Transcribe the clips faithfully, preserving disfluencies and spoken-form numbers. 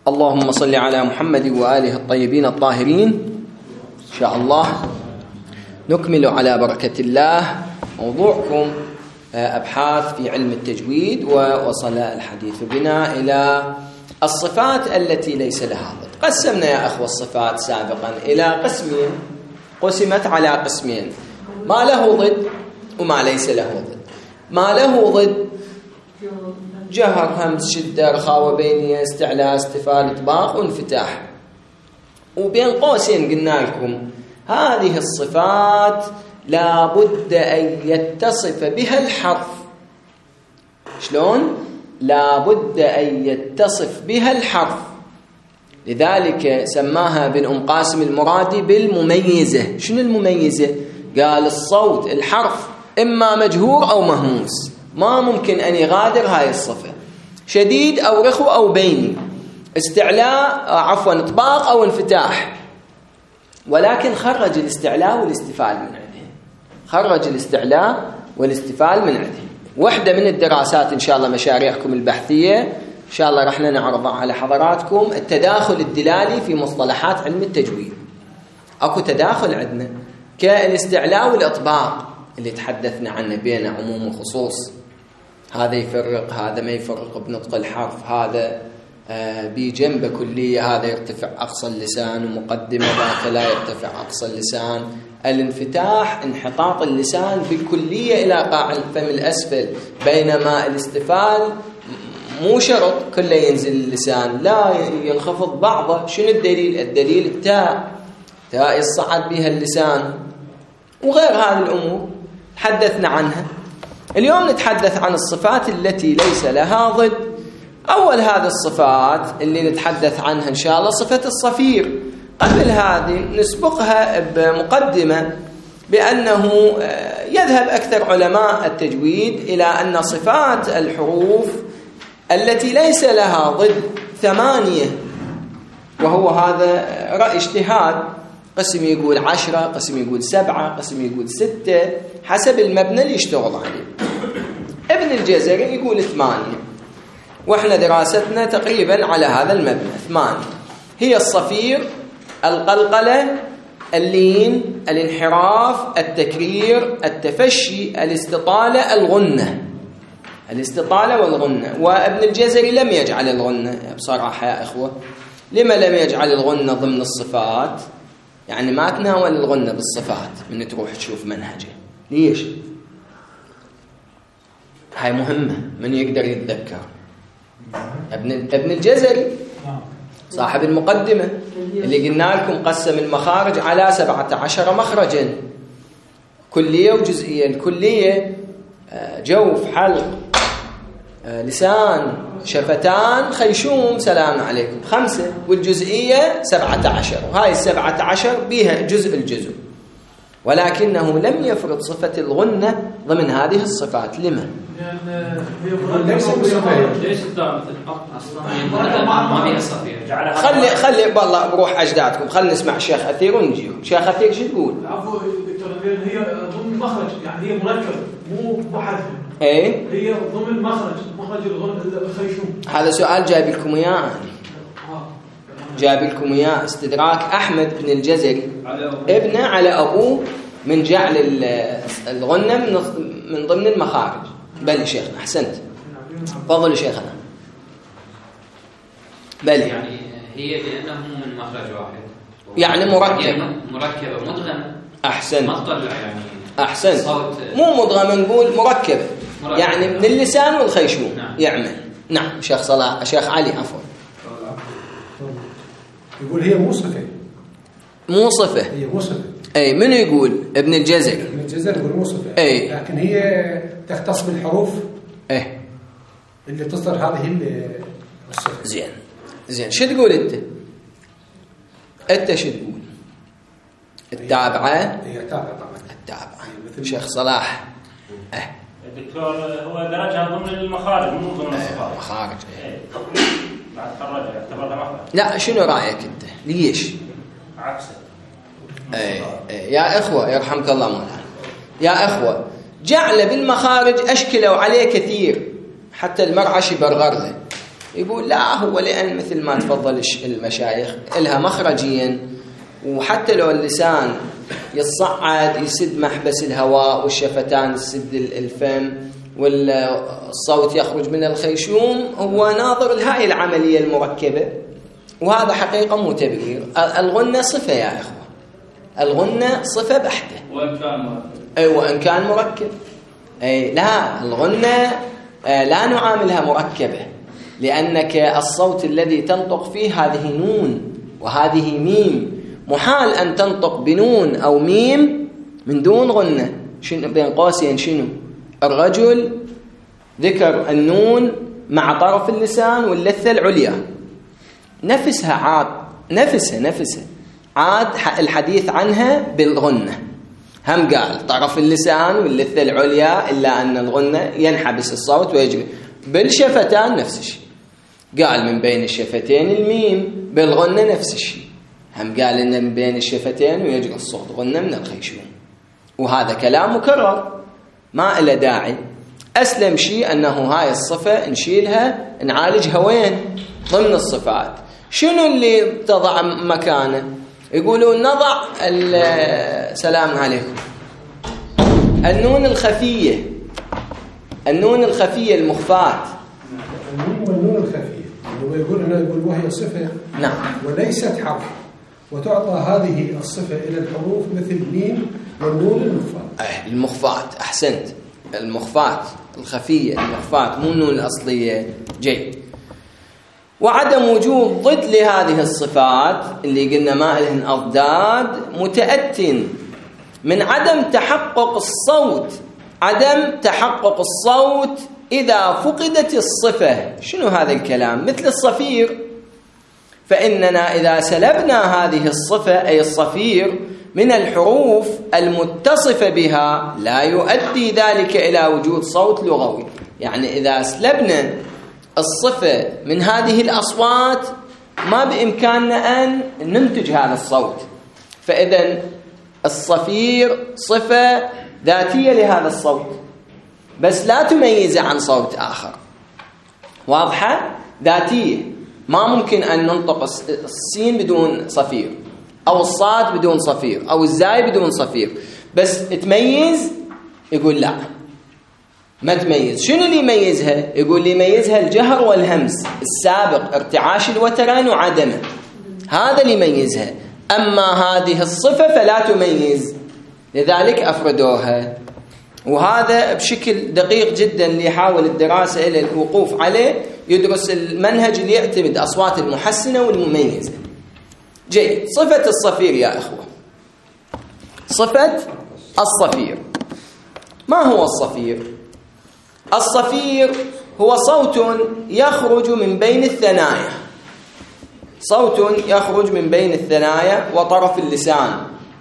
اللهم صل على محمد وآله الطيبين الطاهرين. إن شاء الله نكمل على بركة الله موضوعكم أبحاث في علم التجويد، ووصل الحديث بنا إلى الصفات التي ليس لها ضد. قسمنا يا أخوة الصفات سابقا إلى قسمين، قسمت على قسمين: ما له ضد وما ليس له ضد. ما له ضد جهر، همس، شدة، رخاوة، بينية، استعلاء، استفال، إطباق وانفتاح. وبين قوسين قلنا لكم هذه الصفات لا بد أن يتصف بها الحرف. شلون؟ لا بد أن يتصف بها الحرف، لذلك سماها ابن أم قاسم المرادي بالمميزة. شنو المميزة؟ قال الصوت الحرف إما مجهور أو مهموس، ما ممكن أن يغادر هاي الصفة، شديد أو رخو أو بيني، استعلاء عفوا إطباق أو انفتاح. ولكن خرج الاستعلاء والاستفال من عنده، خرج الاستعلاء والاستفال من عنده. واحدة من الدراسات إن شاء الله مشاريعكم البحثية إن شاء الله رح نعرضها على حضراتكم، التداخل الدلالي في مصطلحات علم التجويد. أكو تداخل عندنا كالاستعلاء والإطباق اللي تحدثنا عنه بين عموم وخصوص، هذا يفرق هذا ما يفرق بنطق الحرف، هذا بجنب كلية، هذا يرتفع أقصى اللسان، ومقدمة ذاك لا يرتفع أقصى اللسان. الانفتاح انحطاط اللسان بالكلية إلى قاع الفم الأسفل، بينما الاستفال مو شرط كله ينزل اللسان، لا ينخفض بعضه. شنو الدليل؟ الدليل التاء، تاء يصعد بها اللسان، وغير هذه الأمور تحدثنا عنها. اليوم نتحدث عن الصفات التي ليس لها ضد. أول هذه الصفات اللي نتحدث عنها إن شاء الله صفة الصفير. قبل هذه نسبقها بمقدمة بأنه يذهب أكثر علماء التجويد إلى أن صفات الحروف التي ليس لها ضد ثمانية، وهو هذا رأي اجتهاد. قسم يقول عشرة، قسم يقول سبعة، قسم يقول ستة، حسب المبنى اللي يشتغل عليه. ابن الجزري يقول ثمانية، وإحنا دراستنا تقريبا على هذا المبنى. ثمانية هي الصفير، القلقلة، اللين، الانحراف، التكرير، التفشي، الاستطالة، الغنة. الاستطالة والغنة. وابن الجزري لم يجعل الغنة بصراحة يا إخوة. لما لم يجعل الغنة ضمن الصفات؟ يعني ما تناول الغنة بالصفات من تروح تشوف منهجه. ليش؟ هاي مهمة، من يقدر يتذكر؟ ابن ابن الجزري صاحب المقدمة اللي قلنا لكم قسم المخارج على سبعة عشر مخرجا، كلية وجزئية. الكلية جوف، حلق، لسان، شفتان، خيشوم، سلام عليكم، خمسة. والجزئية سبعة عشر، وهاي السبعة عشر بها جزء الجزء، ولكنه لم يفرض صفة الغنة ضمن هذه الصفات. لما؟ خلي خلي والله بروح أجدادكم، خلي نسمع الشيخ أثير ونجيهم. شيخ أثير شو تقول؟ عفوا دكتور، هي ضمن مخرج، يعني هي مركب مو بحث. ايه هي ضمن مخرج، مخرج الخيشوم. هذا سؤال جايب لكم اياه، جايب لكم اياه استدراك احمد بن الجزري ابنه على ابوه من جعل الغنة من ضمن المخارج. بل شيخنا احسنت، تفضلوا شيخنا. بل يعني هي لانه من مخرج واحد، يعني مركب، مركبه مدغمه. احسنت، يعني احسنت، مو مدغمه، نقول مركبه، مركبة. يعني من اللسان والخيشوم. نعم. يعمل. نعم شيخ صلاح، شيخ علي عفوا. يقول هي مو صفه، مو صفه، هي مو صفه. اي منو يقول؟ ابن الجزري. ابن الجزري يقول مو صفه، اي لكن هي تختص بالحروف ايه اللي تصدر هذه الصفه. زين زين، شو تقول انت؟ انت شو تقول؟ التابعه؟ هي تابعه طبعا، التابعه. شيخ صلاح. اه الدكتور هو درجها ضمن المخارج مو ضمن الصفات. مخارج. ايه بعد خرجها يعتبرها مخرج. لا، شنو رايك انت؟ ليش؟ عكسه. ايه ايه يا اخوه يرحمك الله مولانا، يا اخوه جعل بالمخارج اشكلوا عليه كثير، حتى المرعش يبرغر له. يقول لا، هو لأن مثل ما تفضل المشايخ لها مخرجيا، وحتى لو اللسان يصعد يسد محبس الهواء والشفتان تسد الفم والصوت يخرج من الخيشوم، هو ناظر لهاي العملية المركبة، وهذا حقيقة مو تبرير. الغنة صفة يا إخوة، الغنة صفة بحتة وإن كان مركب. أي وإن كان مركب. أي لا، الغنة لا نعاملها مركبة، لأنك الصوت الذي تنطق فيه هذه نون وهذه ميم، محال أن تنطق بنون أو ميم من دون غنة. شنو بين قوسين شنو؟ الرجل ذكر النون مع طرف اللسان واللثة العليا، نفسها عاد نفسها نفسها عاد الحديث عنها بالغنة، هم قال طرف اللسان واللثة العليا، إلا أن الغنة ينحبس الصوت ويجري بالشفتان نفس الشيء. قال من بين الشفتين الميم بالغنة نفس الشيء، هم قال إن من بين الشفتين ويجري الصوت غنة من الخيشوم، وهذا كلام مكرر ما إلى داعي. أسلم شيء أنه هاي الصفة نشيلها نعالجها وين؟ ضمن الصفات. شنو اللي تضع مكانه؟ يقولون نضع السلام عليكم النون الخفية، النون الخفية المخفاة. النون والنون الخفية هو يقول أنه يقول وهي صفة نعم وليست حرف، وتعطى هذه الصفة إلى الحروف مثل ميم والنون المخفاة. أه المخفاة، أحسنت، المخفاة الخفية المخفاة مو النون الأصلية. جيد. وعدم وجود ضد لهذه الصفات اللي قلنا ما لهن أضداد متأت من عدم تحقق الصوت، عدم تحقق الصوت إذا فقدت الصفة. شنو هذا الكلام؟ مثل الصفير، فإننا إذا سلبنا هذه الصفة أي الصفير من الحروف المتصفة بها لا يؤدي ذلك إلى وجود صوت لغوي. يعني إذا سلبنا الصفة من هذه الأصوات ما بإمكاننا أن ننتج هذا الصوت. فإذن الصفير صفة ذاتية لهذا الصوت بس لا تميزه عن صوت آخر، واضحة؟ ذاتية، ما ممكن أن ننطق السين بدون صفير أو الصاد بدون صفير أو الزاي بدون صفير، بس تميز. يقول لا ما تميز. شنو اللي يميزها؟ يقول لي يميزها الجهر والهمس السابق، ارتعاش الوترين وعدمه، هذا اللي يميزها. أما هذه الصفة فلا تميز، لذلك أفردوها. وهذا بشكل دقيق جدا اللي يحاول الدراسة إلى الوقوف عليه يدرس المنهج اللي يعتمد أصوات المحسنة والمميزة. جيد. صفة الصفير يا إخوة، صفة الصفير. ما هو الصفير؟ الصفير هو صوت يخرج من بين الثنايا، صوت يخرج من بين الثنايا وطرف اللسان،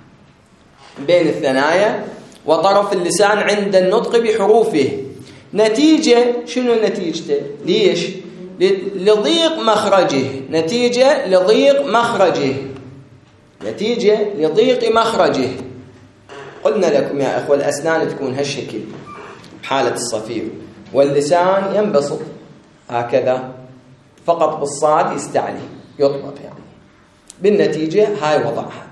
بين الثنايا وطرف اللسان عند النطق بحروفه. نتيجة شنو نتيجته؟ ليش؟ لضيق مخرجه، نتيجة لضيق مخرجه، نتيجة لضيق مخرجه. قلنا لكم يا أخوة الأسنان تكون هالشكل بحالة الصفير، واللسان ينبسط هكذا فقط بالصاد يستعلي يطبق، يعني بالنتيجة هاي وضعها.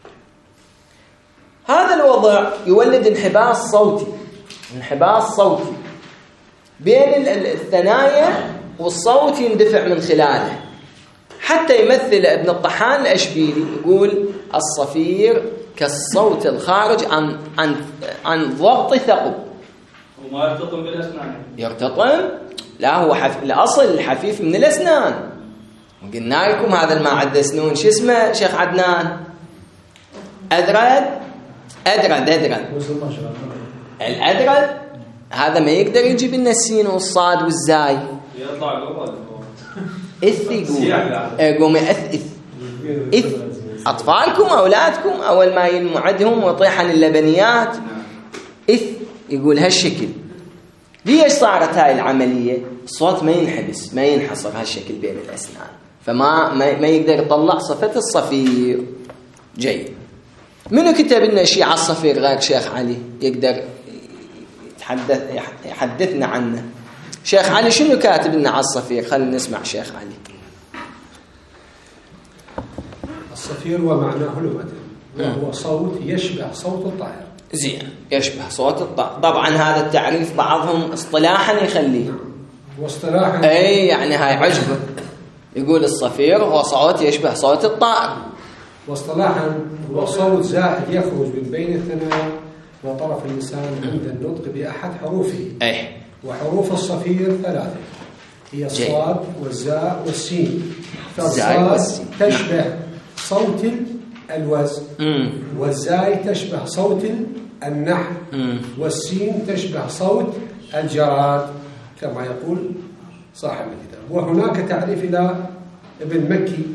هذا الوضع يولد انحباس صوتي، انحباس صوتي بين الثنايا والصوت يندفع من خلاله، حتى يمثل ابن الطحان الأشبيلي يقول الصفير كالصوت الخارج عن عن عن ضغط ثقب. وما يرتطم بالأسنان؟ يرتطم؟ لا، هو حف... الأصل الحفيف من الأسنان. وقلنا لكم هذا ما عنده سنون شو اسمه شيخ عدنان؟ أدرد أدرد أدرد الأدرد هذا ما يقدر يجيب لنا السين والصاد والزاي، يطلع قبل إث يقول يقوم إث إث إث. أطفالكم أولادكم أول ما ينمعدهم ويطيحن اللبنيات إث يقول هالشكل. ليش صارت هاي العملية؟ الصوت ما ينحبس ما ينحصر هالشكل بين الأسنان، فما ما, ما يقدر يطلع صفة الصفير. جيد. منو كتب لنا شيء على الصفير غير شيخ علي يقدر يتحدث يحدثنا عنه؟ شيخ علي شنو كاتب لنا على الصفير؟ خلينا نسمع شيخ علي. الصفير ومعناه لغة وهو صوت يشبه صوت الطائر. زين، يشبه صوت الطائر. طبعا هذا التعريف بعضهم اصطلاحا يخليه واصطلاحا اي يعني هاي عجبه، يقول الصفير هو صوت يشبه صوت الطائر. واصطلاحا هو صوت زائد يخرج من بين الثنايا وطرف اللسان عند النطق بأحد حروفه. اي وحروف الصفير ثلاثة هي الصاد والزاء والسين. والسين. فالصاد تشبه صوت الوز، والزاي تشبه صوت النحل، والسين تشبه صوت الجراد كما يقول صاحب الكتاب. وهناك تعريف إلى ابن مكي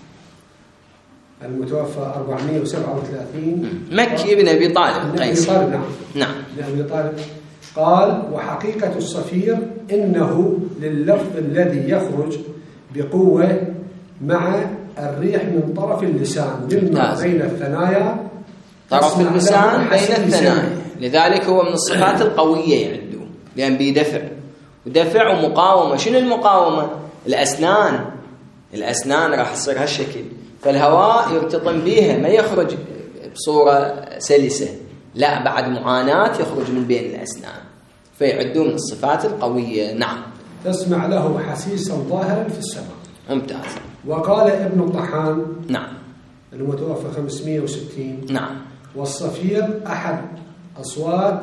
المتوفى أربعمائة وسبعة وثلاثين، مكي ابن أبي طالب قيس. نعم نعم ابن أبي طالب، قال: وحقيقة الصفير إنه لللفظ الذي يخرج بقوة مع الريح من طرف اللسان مما بين الثنايا. طرف اللسان بين الثنايا، لذلك هو من الصفات القوية عنده، لأن بيدفع ودفع ومقاومة. شنو المقاومة؟ الأسنان. الأسنان راح تصير هالشكل، فالهواء يرتطم بيها، ما يخرج بصورة سلسة، لا بعد معاناة يخرج من بين الأسنان، فيعدوه من الصفات القوية. نعم. تسمع له حسيسا ظاهرا في السماء. ممتاز. وقال ابن الطحان نعم المتوفى خمسمائة وستين: نعم والصفير أحد أصوات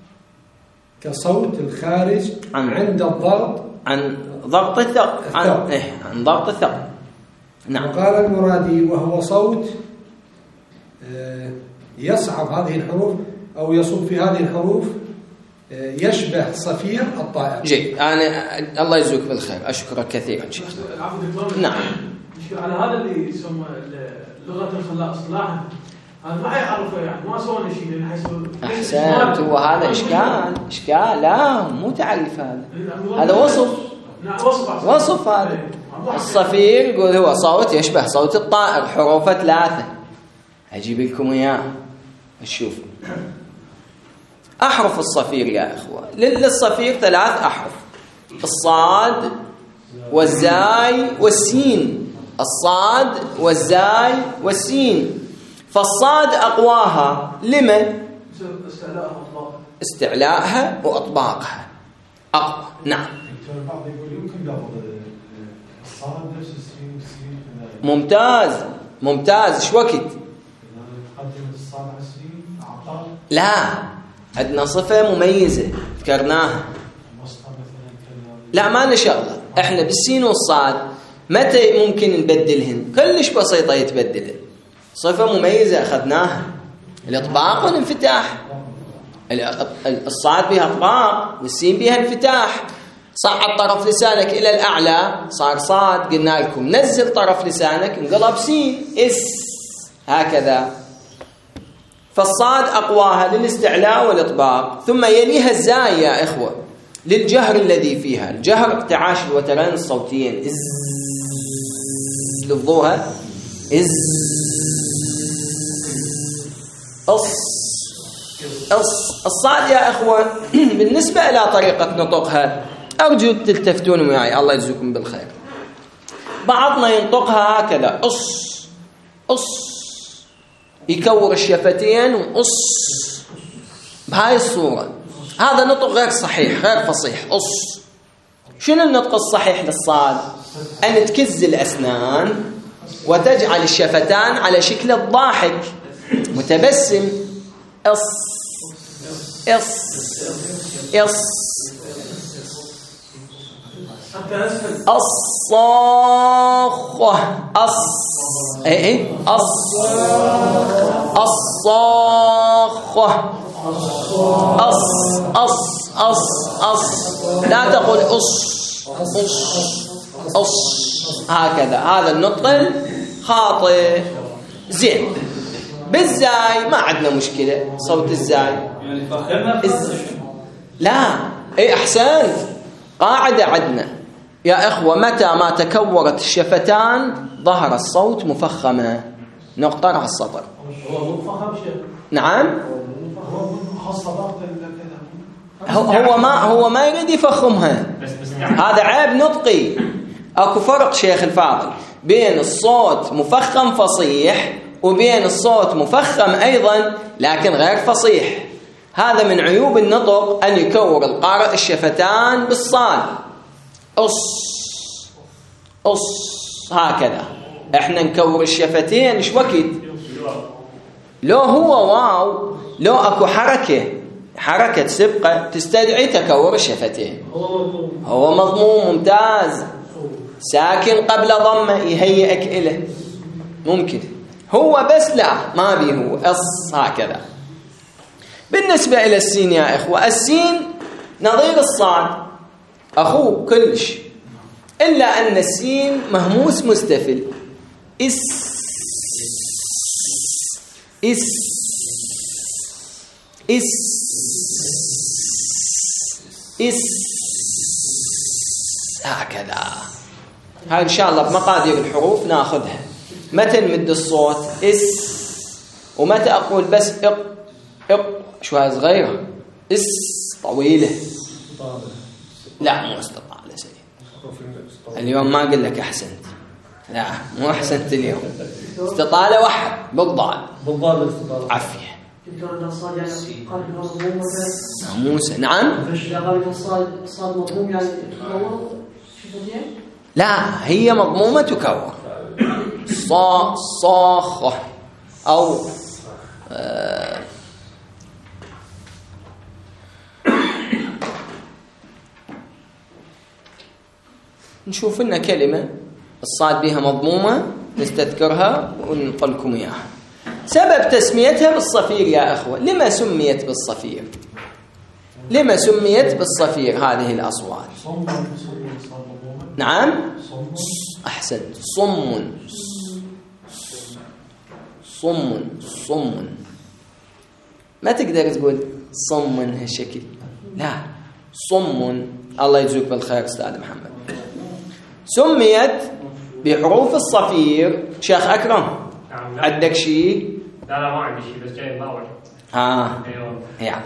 كصوت الخارج عن عند الضغط عن ضغط الثقب عن, إيه عن ضغط الثقب. نعم. وقال المرادي: وهو صوت يصعب هذه الحروف أو يصب في هذه الحروف يشبه صفير الطائر. جيد، أنا الله يجزاك بالخير، أشكرك كثيرا شيخ. نعم. على هذا اللي يسمى لغة الخلاء اصطلاحا، أنا ما يعرفه يعني ما سوى شيء لأن حيسوي. أحسنت، هو هذا إشكال إشكال لا مو تعريف، هذا هذا وصف وصف هذا. الصفير يقول هو صوت يشبه صوت الطائر، حروفه ثلاثة. أجيب لكم إياه نشوف أحرف الصفير يا إخوة. للصفير ثلاث أحرف: الصاد والزاي والسين. الصاد والزاي والسين. فالصاد أقواها لما؟ استعلاءها وأطباقها أقوى. نعم. ممتاز ممتاز. شو وقت؟ لا، عندنا صفة مميزة ذكرناها. لا ما لنا شغلة، احنا بالسين والصاد متى ممكن نبدلهن؟ كلش بسيطة يتبدلن. صفة مميزة أخذناها، الإطباق والانفتاح. الصاد بها إطباق والسين بها انفتاح. صعد طرف لسانك إلى الأعلى صار صاد، قلنا لكم نزل طرف لسانك انقلب سين، إس، هكذا. فالصاد أقواها للاستعلاء والإطباق، ثم يليها الزاي يا إخوة للجهر الذي فيها. الجهر اقتعاش الوترين الصوتيين، إز لفظوها إز، أص أص. الصاد يا إخوة بالنسبة إلى طريقة نطقها أرجو تلتفتون معي الله يجزيكم بالخير. بعضنا ينطقها هكذا أص أص، يكور الشفتين وأص بهاي الصورة. هذا نطق غير صحيح، غير فصيح. أص. شنو النطق الصحيح للصاد؟ أن تكز الأسنان وتجعل الشفتان على شكل الضاحك متبسم. أص أص أص. الصاخة أص إيه إيه أص الصاخة أص أص أص أص. لا تقول أص أص أص هكذا، هذا النطق خاطئ. زين. بالزاي ما عندنا مشكلة، صوت الزاي الز... لا إيه أحسنت. قاعدة عندنا يا إخوة، متى ما تكورت الشفتان ظهر الصوت مفخما، نقطة على السطر. هو ما هو ما يريد يفخمها. هذا عيب نطقي. اكو فرق شيخ الفاضل بين الصوت مفخم فصيح وبين الصوت مفخم ايضا لكن غير فصيح. هذا من عيوب النطق ان يكور القارئ الشفتان بالصاد. أص أص هكذا. احنا نكور الشفتين ايش وقت؟ لو هو واو لو اكو حركه حركه سبقه تستدعي تكور الشفتين. هو مضموم ممتاز ساكن قبل ضمه يهيئك إله ممكن. هو بس لا ما بيه هو أص هكذا. بالنسبة إلى السين يا إخوة السين نظير الصاد أخوه كلش إلا أن السين مهموس مستفل. إس إس إس إس هكذا. هاي إن شاء الله بمقادير الحروف ناخذها. متى نمد الصوت إس ومتى أقول بس إق إق شوية صغيرة. إس طويلة لا مو استطالة سيد. اليوم ما أقول لك أحسنت لا مو أحسنت اليوم. استطالة واحد بالضاد بالضاد استطالة عافية موسى. نعم لا هي مضمومة تكور صا صاخة أو آه نشوف لنا كلمة الصاد بها مضمومة نستذكرها ونقلكم إياها. سبب تسميتها بالصفير يا أخوة. لما سميت بالصفير؟ لما سميت بالصفير هذه الأصوات؟ نعم أحسنت. صم صم صم ما تقدر تقول صم هالشكل لا صم. الله يجزوك بالخير أستاذ محمد. سميت بحروف الصفير. شيخ أكرم عندك شيء؟ لا لا ما عندي شيء بس جاي باور. ها يعني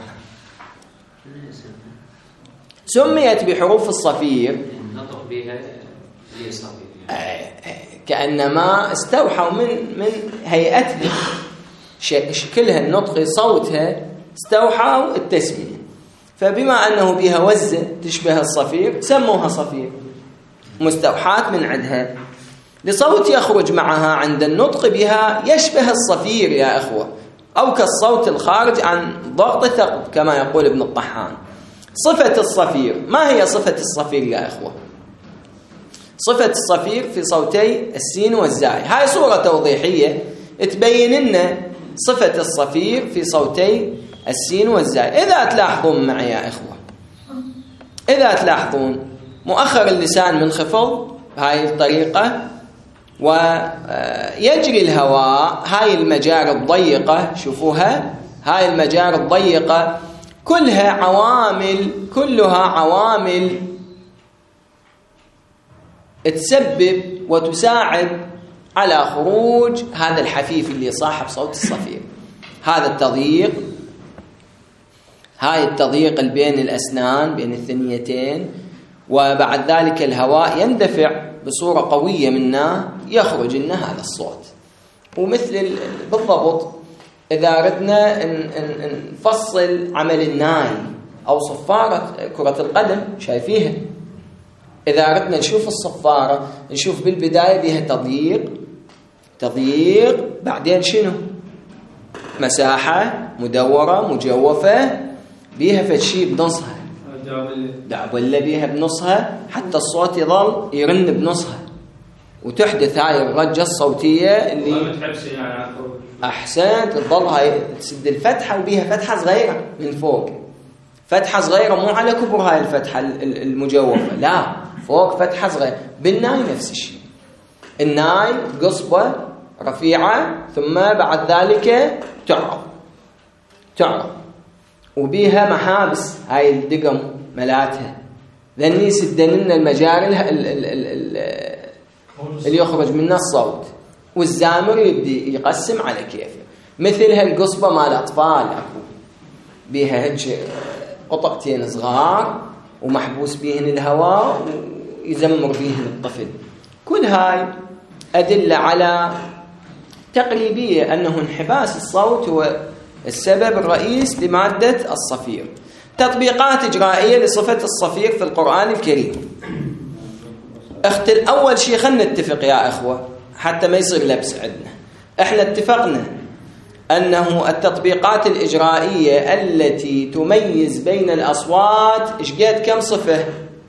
سميت بحروف الصفير نطق بها للصفير كأنما استوحوا من من هيئتها شكلها النطقي صوتها استوحوا التسمية. فبما أنه بها وزة تشبه الصفير سموها صفير مستوحاة من عندها لصوت يخرج معها عند النطق بها يشبه الصفير يا أخوة أو كالصوت الخارج عن ضغط ثقب كما يقول ابن الطحان. صفة الصفير. ما هي صفة الصفير يا أخوة؟ صفة الصفير في صوتي السين والزاي. هاي صورة توضيحية تبين لنا صفة الصفير في صوتي السين والزاي. إذا تلاحظون معي يا إخوة إذا تلاحظون مؤخر اللسان منخفض بهاي الطريقة ويجري الهواء. هاي المجاري الضيقة شوفوها هاي المجاري الضيقة كلها عوامل كلها عوامل تسبب وتساعد على خروج هذا الحفيف اللي صاحب صوت الصفير. هذا التضييق هاي التضييق بين الأسنان بين الثنيتين وبعد ذلك الهواء يندفع بصورة قوية منا يخرج لنا هذا الصوت. ومثل بالضبط إذا ردنا نفصل عمل الناي أو صفارة كرة القدم شايفيها إذا ردنا نشوف الصفارة نشوف بالبداية بها تضييق تضييق بعدين شنو مساحة مدورة مجوفة بيها فشي بنصها دعبلة بيها بنصها حتى الصوت يظل يرن بنصها وتحدث هاي الرجة الصوتية اللي أحسنت تظل هاي تسد الفتحة وبيها فتحة صغيرة من فوق فتحة صغيرة مو على كبر هاي الفتحة المجوفة لا فوق فتحة صغيرة. بالناي نفس الشيء الناي قصبة رفيعة ثم بعد ذلك تعرض تعرض وبيها محابس هاي الدقم ملاتها ذني يسدن لنا المجاري اللي يخرج منها الصوت والزامر يبدي يقسم على كيفه مثل هالقصبة مال أطفال أكو بيها هج قطعتين صغار ومحبوس بيهن الهواء ويزمر بيهن الطفل. كل هاي أدلة على تقريبية أنه انحباس الصوت هو السبب الرئيس لمادة الصفير. تطبيقات إجرائية لصفة الصفير في القرآن الكريم. اختل أول شيء خلنا نتفق يا أخوة حتى ما يصير لبس عندنا. احنا اتفقنا أنه التطبيقات الإجرائية التي تميز بين الأصوات إيش قد كم صفة؟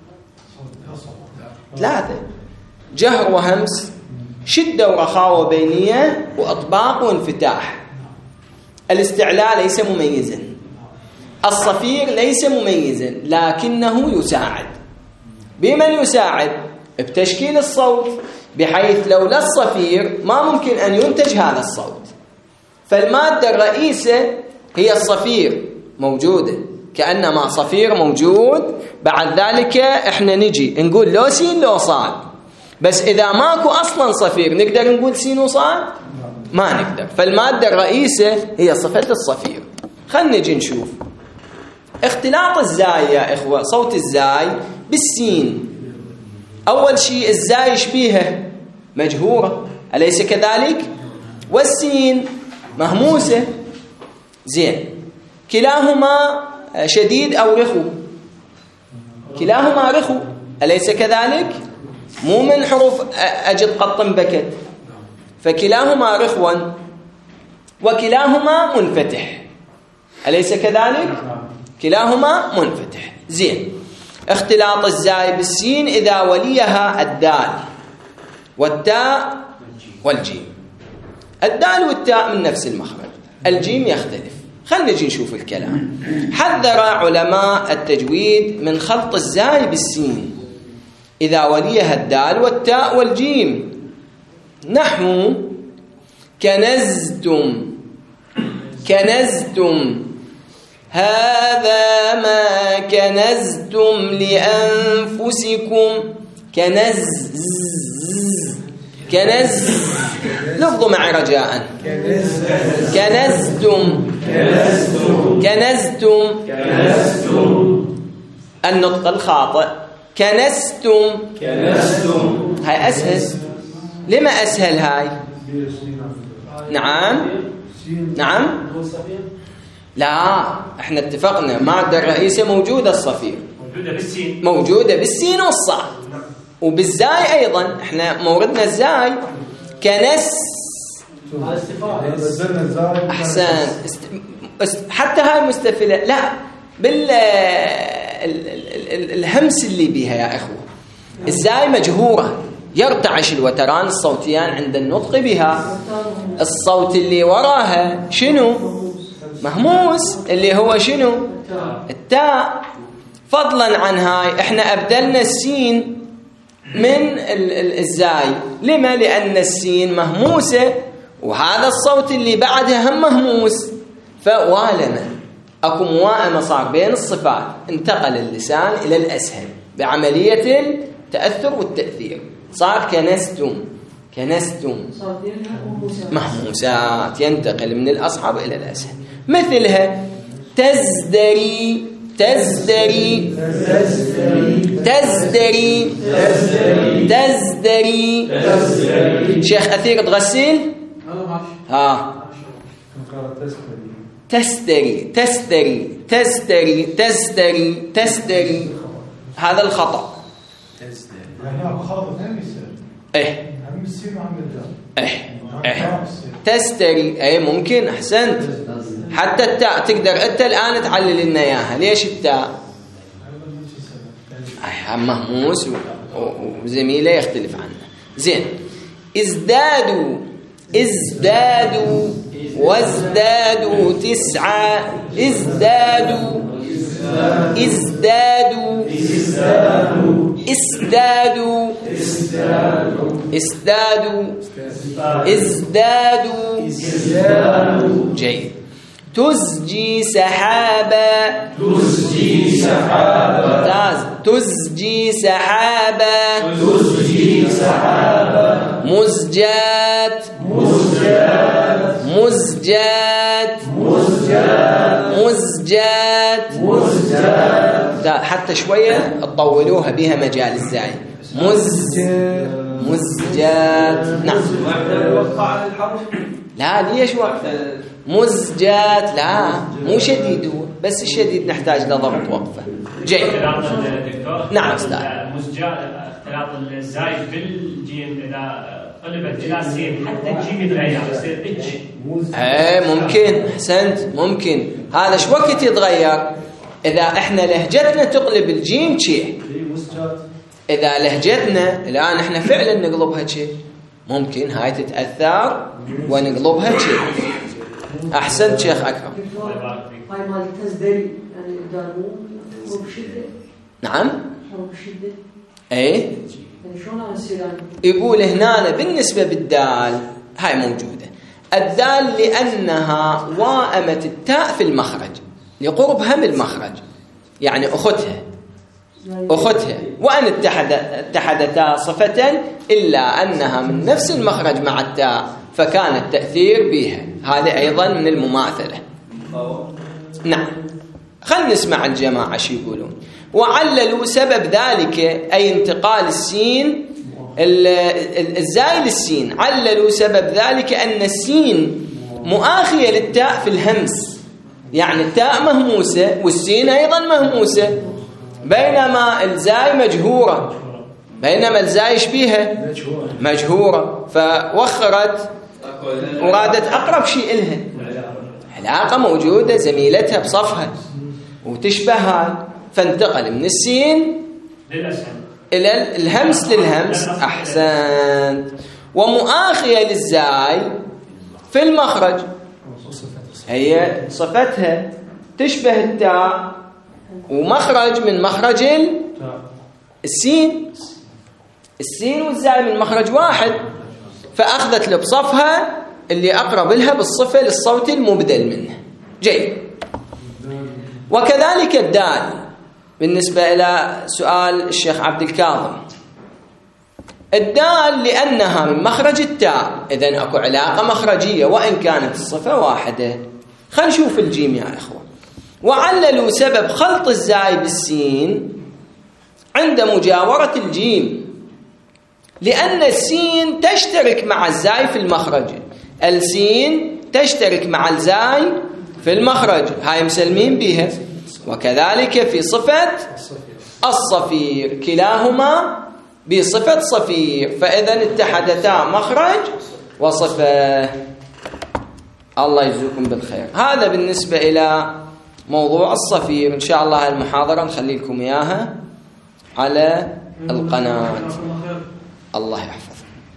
ثلاثة: جهر وهمس، شدة ورخاوة بينية، وإطباق وانفتاح. الاستعلاء ليس مميزا، الصفير ليس مميزا، لكنه يساعد. بمن يساعد؟ بتشكيل الصوت، بحيث لولا الصفير ما ممكن أن ينتج هذا الصوت. فالمادة الرئيسة هي الصفير موجودة، كأنما صفير موجود. بعد ذلك احنا نجي نقول لو سين لو صاد، بس إذا ماكو أصلا صفير نقدر نقول سين وصاد؟ ما نقدر. فالمادة الرئيسة هي صفة الصفير. خلنا نجي نشوف اختلاط الزاي يا إخوة. صوت الزاي بالسين، أول شيء الزاي يشبيها مجهورة، أليس كذلك؟ والسين مهموسة. زين، كلاهما شديد أو رخو؟ كلاهما رخو، أليس كذلك؟ مو من حروف أجد قط بكت، فكلاهما رخوا، وكلاهما منفتح، أليس كذلك؟ كلاهما منفتح. زين، اختلاط الزاي بالسين إذا وليها الدال والتاء والجيم. الدال والتاء من نفس المخرج، الجيم يختلف. خلنا نجي نشوف الكلام. حذر علماء التجويد من خلط الزاي بالسين إذا وليها الدال والتاء والجيم، نحو كنزتم، كنزتم هذا ما كنزتم لأنفسكم. كنز كنز لفظوا معي رجاء. كنزتم كنزتم النطق الخاطئ. كنزتم هاي أسهل. لما أسهل هاي؟ نعم نعم لا، احنا اتفقنا مادة الرئيسة موجودة الصفير، موجودة بالسين، موجودة بالسين والصاد وبالزاي أيضا. احنا موردنا الزاي. كنس أحسن. حتى هاي مستفلة لا، بال الهمس اللي بيها يا أخوة. الزاي مجهورة، يرتعش الوتران الصوتيان عند النطق بها. الصوت اللي وراها شنو؟ مهموس، اللي هو شنو؟ التاء. فضلا عن هاي احنا أبدلنا السين من الزاي. لما؟ لأن السين مهموسة وهذا الصوت اللي بعدها هم مهموس، فوالما أكو موائمة صار بين الصفات. انتقل اللسان إلى الأسهل بعملية التأثر والتأثير. صار كنستم، كنستم مهموسات، ينتقل من الأصعب إلى الأسهل. مثلها تزدري، تزدري تزدري تزدري. شيخ أثير تغسل ها تستري تستري تستري تستري تستري. هذا الخطأ. ايه ايه ايه تستري ايه ممكن. احسنت. حتى التاء تقدر انت الان تعلل لنا اياها. ليش التاء؟ اي مهموس وزميله يختلف عنها. زين، ازدادوا ازدادوا وازدادوا تسعة. ازدادوا ازدادوا ازدادوا ازدادوا ازدادوا. جيد. تزجي سحابا، تزجي سحابا، تزجي سحابا، تزجي سحابا. مزجات مزجات مزجات مزجات مزجات حتى شوية تطولوها بها مجال الزاي. مز مزجات. نعم. لا ليش وقت مزجات؟ لا مو شديد هو، بس الشديد نحتاج لضبط وقفه. جيد. نعم استاذ. مزجات اختلاط الزايد بالجيم اذا قلبت الى سين حتى الجيم يتغير يصير اتش. ايه ممكن، احسنت، ممكن. هذا شو وقت يتغير؟ اذا احنا لهجتنا تقلب الجيم شيء، اذا لهجتنا الان احنا فعلا نقلبها شيء، ممكن هاي تتاثر ونقلبها شيء. احسنت شيخ اكرم. هاي مال التزدري يعني دارمون حروب شده. نعم حروب شده. ايه يعني شلون اصير يعني؟ يقول هنا بالنسبه بالدال هاي موجوده الدال لانها وائمت التاء في المخرج لقربها من المخرج، يعني اختها اختها وان اتحدتا صفه الا انها من نفس المخرج مع التاء فكان التاثير بها. هذا ايضا من المماثله. نعم. خلينا نسمع الجماعه شو يقولون. وعللوا سبب ذلك اي انتقال السين الزاي للسين، عللوا سبب ذلك ان السين مؤاخيه للتاء في الهمس، يعني التاء مهموسه والسين ايضا مهموسه، بينما الزاي مجهوره، بينما الزاي شبيها مجهوره، فوخرت ورادت اقرب شيء لها، علاقه موجوده زميلتها بصفها وتشبهها، فانتقل من السين الى الهمس للهمس. احسنت. ومؤاخيه للزاي في المخرج، هي صفتها تشبه التاء ومخرج من مخرج السين، السين والزاي من مخرج واحد، فأخذت لبصفها اللي أقرب لها بالصفة للصوت المبدل منه. جيد. وكذلك الدال بالنسبة إلى سؤال الشيخ عبد الكاظم، الدال لأنها من مخرج التاء، إذن أكو علاقة مخرجية وإن كانت الصفة واحدة. خلينا نشوف الجيم يا إخوة. وعللوا سبب خلط الزاي بالسين عند مجاورة الجيم، لأن السين تشترك مع الزاي في المخرج، السين تشترك مع الزاي في المخرج، هاي مسلمين بها. وكذلك في صفة الصفير، كلاهما بصفة صفير، فإذا اتحدتا مخرج وصفة. الله يجزيكم بالخير. هذا بالنسبة إلى موضوع الصفير. إن شاء الله المحاضرة نخلي لكم إياها على القناة. الله يحفظ.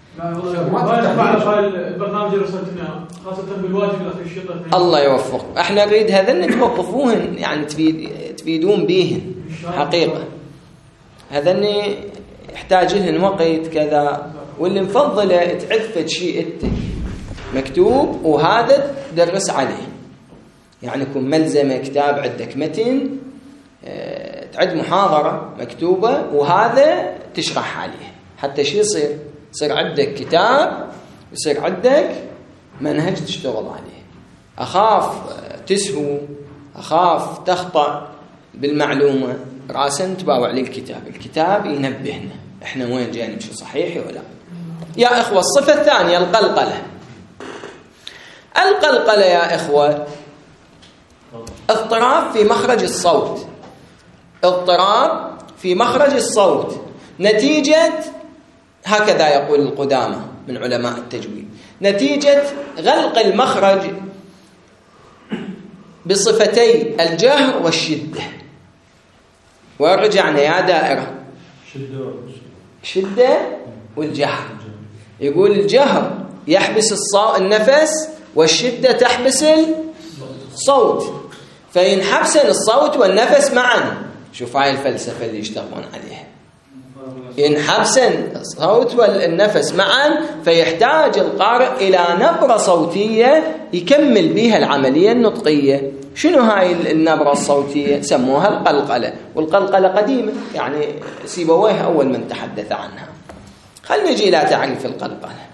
البرنامج اللي رسلتنا خاصة بالواجب الأخير الشيطان. الله يوفق. احنا نريد هذن توقفوهن، يعني تفيد تفيدون بيهن حقيقة. هذن يحتاج لهن وقت كذا، واللي مفضلة تعرفت شيء انت مكتوب وهذا تدرس عليه، يعني يكون ملزمة كتاب عندك متن اه تعد محاضرة مكتوبة وهذا تشرح عليه، حتى شيء يصير يصير عندك كتاب يصير عندك منهج تشتغل عليه. أخاف تسهو، أخاف تخطأ بالمعلومة، راسا تباوع لي الكتاب، الكتاب ينبهنا احنا وين جاي نمشي صحيح ولا. يا إخوة الصفة الثانية القلقلة. القلقلة يا إخوة اضطراب في مخرج الصوت، اضطراب في مخرج الصوت نتيجة، هكذا يقول القدامى من علماء التجويد، نتيجة غلق المخرج بصفتي الجهر والشدة. ورجعنا يا دائرة شدة والجهر. يقول الجهر يحبس الصوت النفس والشدة تحبس الصوت، فينحبسن الصوت والنفس معا. شوف هاي الفلسفة اللي يشتغلون عليها، ينحبسن الصوت والنفس معا، فيحتاج القارئ إلى نبرة صوتية يكمل بها العملية النطقية. شنو هاي النبرة الصوتية؟ سموها القلقلة، والقلقلة قديمة، يعني سيبويه أول من تحدث عنها. خلينا نجي إلى تعريف القلقلة.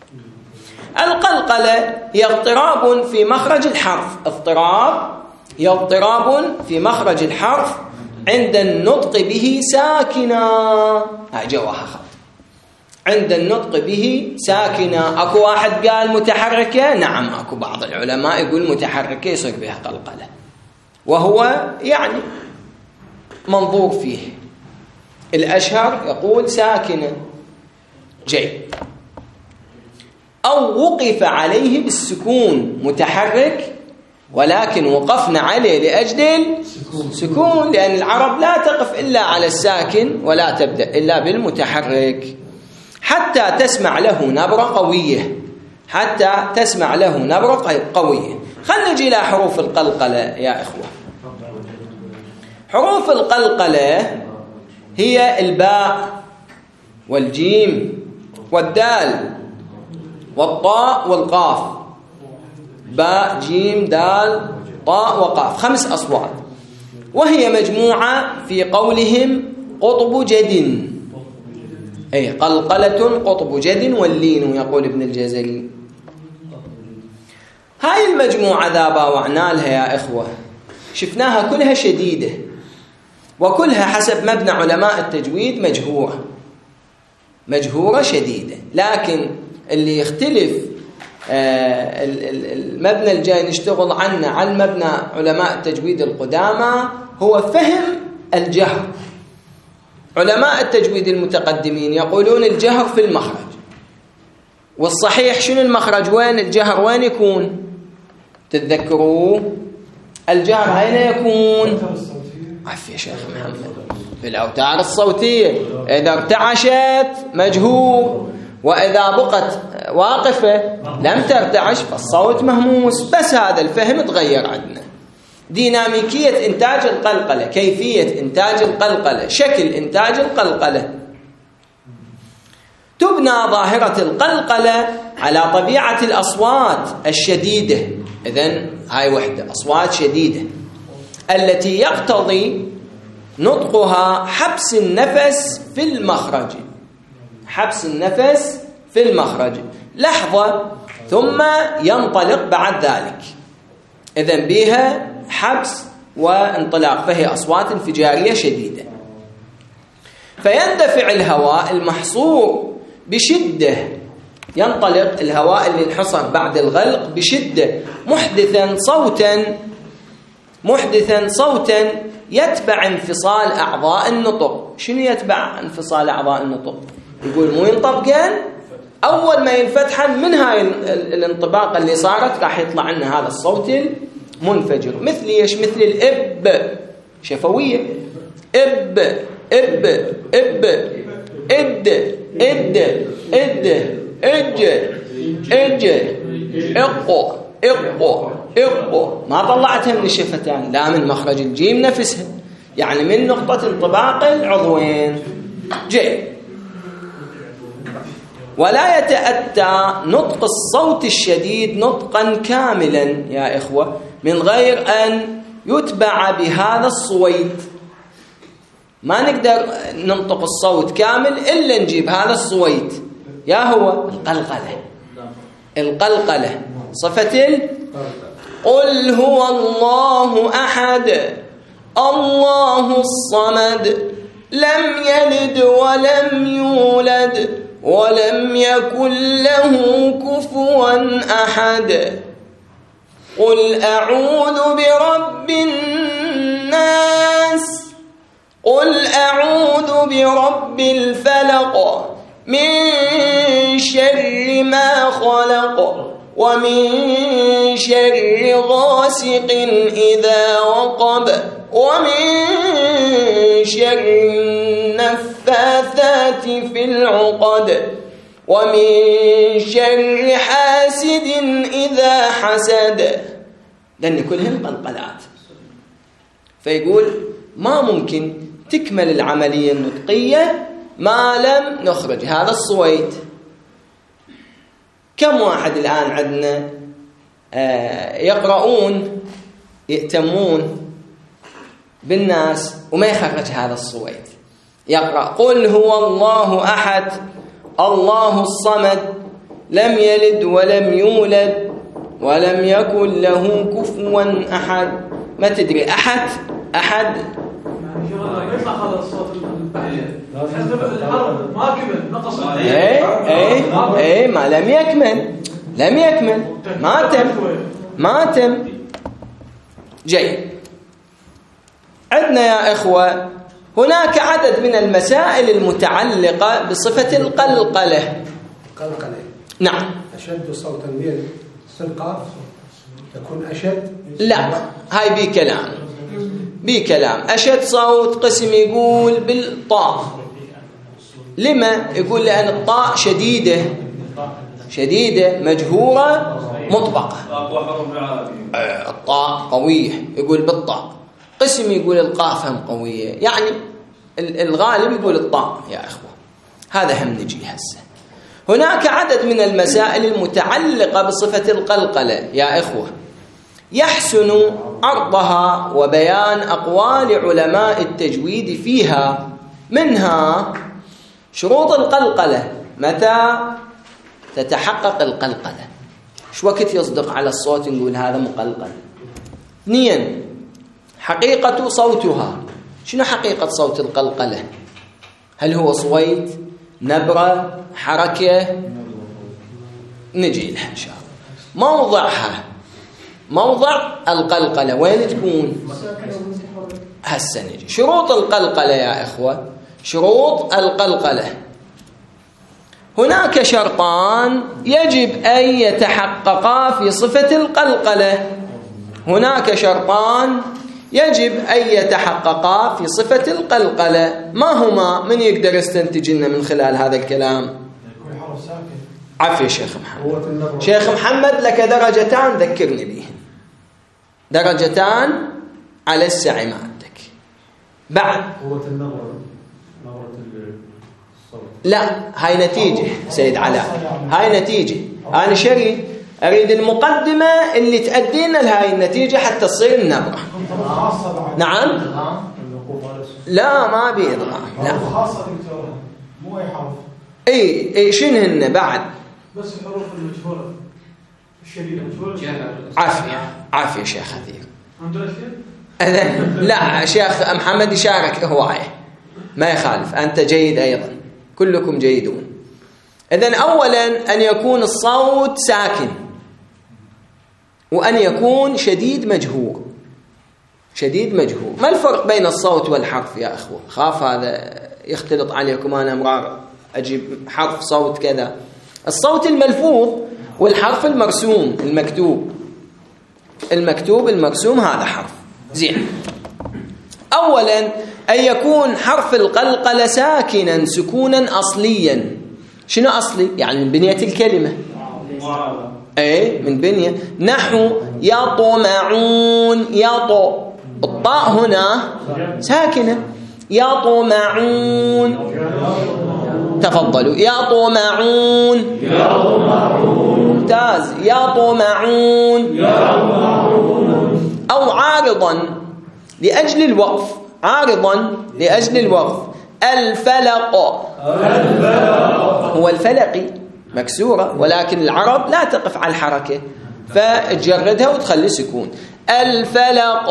القلقلة هي اضطراب في مخرج الحرف، اضطراب هي اضطراب في مخرج الحرف عند النطق به ساكنا. هاي جواها خط. عند النطق به ساكنا. اكو واحد قال متحركة، نعم اكو بعض العلماء يقول متحركة يصير بها قلقلة، وهو يعني منظور فيه. الأشهر يقول ساكنة. جيد. أو وقف عليه بالسكون، متحرك ولكن وقفنا عليه لأجل السكون، لأن العرب لا تقف إلا على الساكن ولا تبدأ إلا بالمتحرك حتى تسمع له نبرة قوية، حتى تسمع له نبرة قوية. خلنا نجي إلى حروف القلقلة يا إخوة. حروف القلقلة هي الباء والجيم والدال والطاء والقاف. باء جيم دال طاء وقاف، خمس أصوات، وهي مجموعة في قولهم قطب جد، أي قلقلة قطب جد واللين، يقول ابن الجزري. هاي المجموعة ذا باوعنا لها يا إخوة، شفناها كلها شديدة، وكلها حسب مبنى علماء التجويد مجهورة مجهورة شديدة. لكن اللي يختلف آه المبنى الجاي نشتغل عنه عن مبنى علماء التجويد القدامى هو فهم الجهر. علماء التجويد المتقدمين يقولون الجهر في المخرج، والصحيح شنو المخرج؟ وين الجهر وين يكون؟ تتذكروا الجهر أين يكون؟ عفوا يا شيخ محمد، في الأوتار الصوتية. إذا ارتعشت مجهور، وإذا بقت واقفة لم ترتعش فالصوت مهموس. بس هذا الفهم تغير عندنا. ديناميكية إنتاج القلقلة، كيفية إنتاج القلقلة، شكل إنتاج القلقلة. تبنى ظاهرة القلقلة على طبيعة الأصوات الشديدة. إذن هاي وحدة، أصوات شديدة التي يقتضي نطقها حبس النفس في المخرج، حبس النفس في المخرج لحظة ثم ينطلق بعد ذلك. إذن بها حبس وانطلاق، فهي أصوات انفجارية شديدة. فيندفع الهواء المحصور بشدة، ينطلق الهواء اللي انحصر بعد الغلق بشدة، محدثا صوتا محدثا صوتا يتبع انفصال أعضاء النطق. شنو يتبع انفصال أعضاء النطق؟ يقول مو ينطبقن، أول ما ينفتحن من هاي الانطباق اللي صارت راح يطلع لنا هذا الصوت المنفجر. مثل ايش؟ مثل الإب، شفوية، إب إب إب إد إد إد إج إج إقو إقو إقو. ما طلعتها من الشفتان، لا من مخرج الجيم نفسها، يعني من نقطة انطباق العضوين. جيد. ولا يتأتى نطق الصوت الشديد نطقا كاملا يا إخوة من غير أن يتبع بهذا الصويت. ما نقدر ننطق الصوت كامل إلا نجيب هذا الصويت، يا هو القلقلة. القلقلة صفة ال قل هو الله أحد الله الصمد لم يلد ولم يولد ولم يكن له كفوا أحد. قل أعوذ برب الناس قل أعوذ برب الفلق من شر ما خلق ومن شر غاسق إذا وقب ومن شر النفاثات في العقد ومن شر حاسد إذا حسد. لأن كلهم قلقلات. فيقول ما ممكن تكمل العملية النطقية ما لم نخرج هذا الصويت. كم واحد الآن عندنا يقرؤون يأتمون بالناس وما يخرج هذا الصويت، يقرأ قل هو الله أحد الله الصمد لم يلد ولم يولد ولم يكن له كفوا أحد. ما تدري أحد أحد يعني شغله يطلع هذا الصوت البحث ما كمل نقص. ايه ايه ايه ما لم يكمل لم يكمل ما تم ما تم. جيد. عندنا يا إخوة هناك عدد من المسائل المتعلقة بصفة القلقلة. قلقلة نعم. أشد صوتا من القاف تكون أشد. لا هاي بي كلام بي كلام. أشد صوت قسم يقول بالطاء. لما يقول؟ لأن الطاء شديدة شديدة مجهورة مطبقة. الطاء قوية يقول بالطاء. قسم يقول القاف هم قوية. يعني الغالب يقول الطاء يا إخوة. هذا هم نجي هسه. هناك عدد من المسائل المتعلقة بصفة القلقلة يا إخوة يحسن عرضها وبيان أقوال علماء التجويد فيها. منها شروط القلقلة. متى تتحقق القلقلة؟ شو وقت يصدق على الصوت نقول هذا مقلقل؟ اثنين حقيقة صوتها. شنو حقيقة صوت القلقلة؟ هل هو صويت، نبرة، حركة؟ نجي لها إن شاء الله. موضعها موضع القلقلة وين تكون؟ هسه نجي. شروط القلقلة يا إخوة. شروط القلقلة هناك شرطان يجب أن يتحققا في صفة القلقلة. هناك شرطان يجب أن يتحققا في صفة القلقلة. ما هما؟ من يقدر يستنتج لنا من خلال هذا الكلام؟ عفوا شيخ محمد. شيخ محمد لك درجتان ذكرني بهن. درجتان على السعي ما عندك. بعد قوة النظر نظرة الصوت. لا هاي نتيجة سيد علاء. هاي نتيجة. أنا شريد أريد المقدمة اللي تأدينا لهاي النتيجة حتى تصير النبرة. نعم. لا ما بيضغط. لا خاصة دكتور مو أي حرف. اي اي شنهن بعد؟ بس الحروف المجهولة الشديدة مجهولة. عافية عافية شيخ هذير. عندنا شيء؟ لا شيخ محمد يشارك هواية ما يخالف. أنت جيد أيضا كلكم جيدون. إذن أولا أن يكون الصوت ساكن وأن يكون شديد مجهور. شديد مجهور. ما الفرق بين الصوت والحرف يا أخوة؟ خاف هذا يختلط عليكم. أنا أمرار أجيب حرف صوت كذا. الصوت الملفوظ والحرف المرسوم المكتوب. المكتوب المرسوم هذا حرف. زين. أولا أن يكون حرف القلقلة ساكنا سكونا أصليا. شنو أصلي؟ يعني من بنية الكلمة. أي من بنية. نحو يطمعون. يطو الطاء هنا ساكنة. يطمعون. تفضلوا. يطمعون. ممتاز. يطمعون. أو عارضا لأجل الوقف. عارضا لأجل الوقف. الفلق. هو الفلقي مكسورة ولكن العرب لا تقف على الحركة فتجردها وتخلي سكون. الفلق.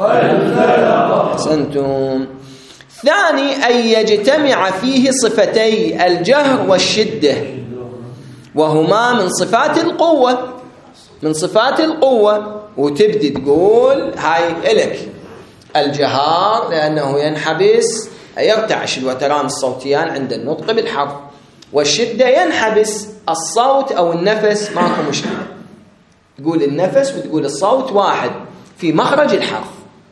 أحسنتم. ثاني أن يجتمع فيه صفتي الجهر والشدة وهما من صفات القوة. من صفات القوة. وتبدي تقول هاي إلك الجهار لأنه ينحبس يرتعش الوتران الصوتيان عند النطق بالحرف. والشدة ينحبس الصوت أو النفس. ماكو مشكلة. تقول النفس وتقول الصوت واحد في مخرج الحرف.